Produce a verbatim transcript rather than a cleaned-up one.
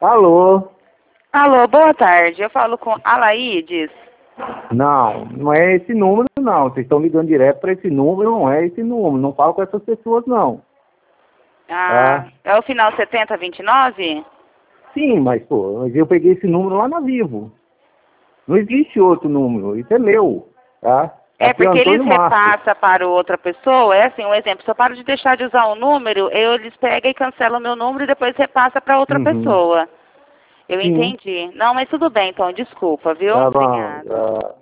Alô? Alô, boa tarde. Eu falo com Alaídes. Não, não é esse número não. Vocês estão ligando direto para esse número, não é esse número. Não falo com essas pessoas não. Ah, Tá? é o final setenta vinte e nove? Sim, mas pô, mas eu peguei esse número lá na Vivo. Não existe outro número, isso é meu, tá? É Aqui é porque eles Antônio Marcos. repassam para outra pessoa. É assim, um exemplo. Se eu paro de deixar de usar o número, eu, eles pegam e cancelam o meu número e depois repassa para outra Uhum. pessoa. Eu Sim, entendi. Não, mas tudo bem, então. Desculpa, viu? tá bom. Obrigada. Tá.